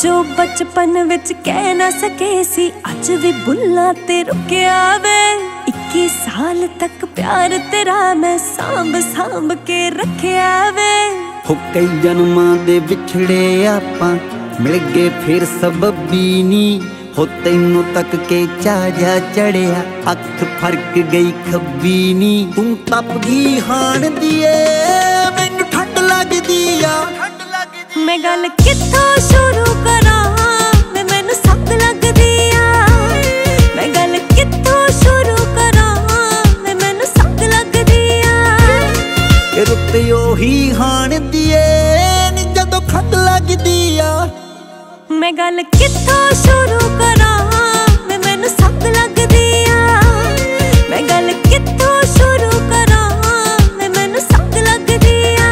जो बचपन विच कह ना सके सी अज भी बुल्ला ते रुकिया वे। 21 साल तक प्यार तेरा मैं सांभ सांभ के रखिया वे। हो कई जन्मां दे विछड़े आपां मिल गए फिर सबबी नी। हो तैनू तक के चाजा चढ़िया अख फरक गई खब्बी नी। तू तप गई हाण दिए मैनू ठंड लगदी आ। मैं गल कित्थों शुरू करा मैनू सख्त लगदी आ। मैं गल कित्थों शुरू करा मैनू सख्त लगदी आ। रुत ओही हाण दिए नी जदों खत लगदी आ। मैं गल कित्थों शुरू करा मैनू सख्त लगदी आ। मैं गल कित्थों शुरू करा मैनू सख्त लगदी आ।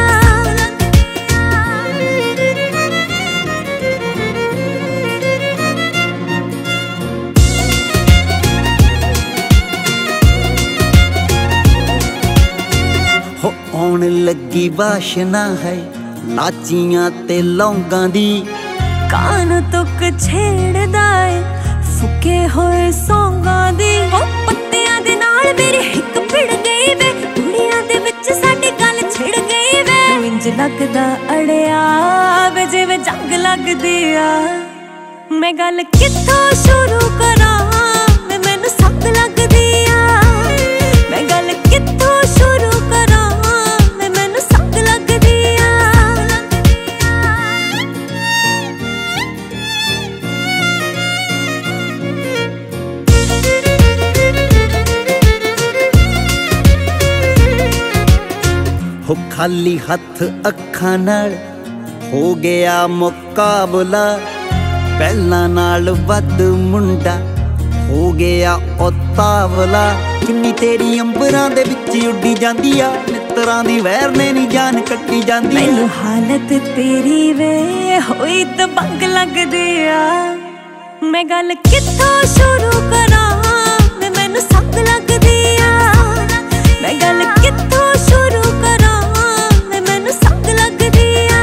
हो आउण लगी वाशना है लाचियां ते लौंगां दी। कान तुक छेड़दा है फुके होए सौंगां दी। पत्तियां दे नाल मेरी हिक भिड़ गई वे। दुनिया दे विच साडी गल छिड़ गई वे। इंज लगदा अड़िया वे जिवें जंग लगदी आ। मैं गल कित्थों शुरू करा मैनू सख्त लगदी आ। मैं गल कित्थों शुरू करा मैनू सख्त लगदी आ। हो खाली हथ अखां नाल हो गया मुकाबला। पहला नाल वध मुंडा हो गया उतावला। किन्नी तेरी अंबरां दे विच उड्डी जांदी आ। मित्तरां दी वैर ने नी जान कट्टी जांदी। मैनू हालत तेरी वे होई ते बंग लगदी आ। मैं गल कित्थों शुरू करा मैनू सख्त लगदी आ। मैं गल कित्थों शुरू करा मैनू सख्त लगदी आ।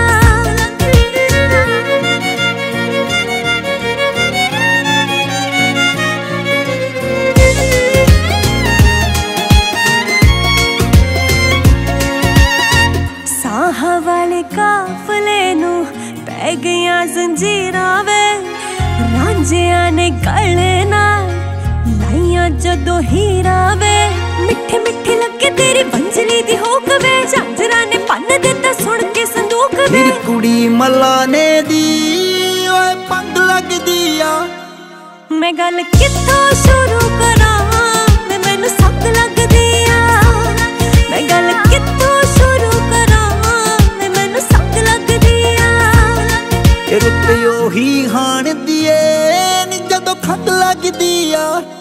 साहां वाले काफले नू पै गईयां जंजीरां वे। रांझियां ने गले नाल लाइयां जदों हीरां वे। मिठे मिठे लगे तेरी बंजली दी होक वे। झांजरां ने पन्न दिता सुन के संदूक वे। मेरी कुड़ी मलाने दी ओए पंग लगदी आ। मैं गल कित्थों शुरू करा मैनू सख्त लगदी आ। मैं गल कित्थों शुरू करा मैनू सख्त लगदी आ। रुत ओही हाण दिए नी जदों खत लगदी आ।